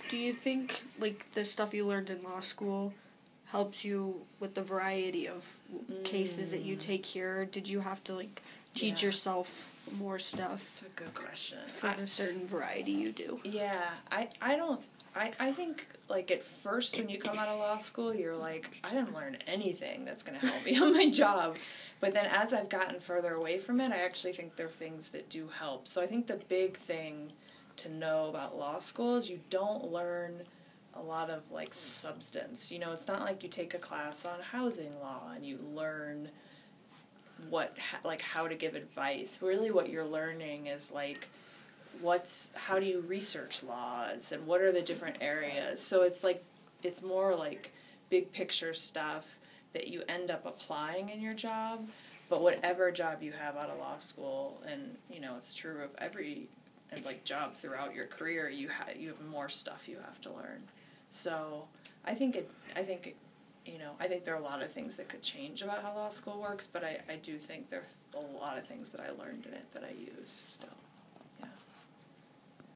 Do you think, like, the stuff you learned in law school helps you with the variety of cases that you take here? Did you have to, like, teach yourself more stuff? That's a good question. For a certain variety you do. Yeah, I think, like, at first when you come out of law school, you're like, I didn't learn anything that's going to help me on my job. But then as I've gotten further away from it, I actually think there are things that do help. So I think the big thing to know about law school is you don't learn a lot of, like, substance. You know, it's not like you take a class on housing law and you learn how to give advice. Really what you're learning is, like, how do you research laws and what are the different areas. So it's more like big picture stuff that you end up applying in your job. But whatever job you have out of law school, and, you know, it's true of every job throughout your career, you have more stuff you have to learn. So I think there are a lot of things that could change about how law school works, but I do think there are a lot of things that I learned in it that I use still.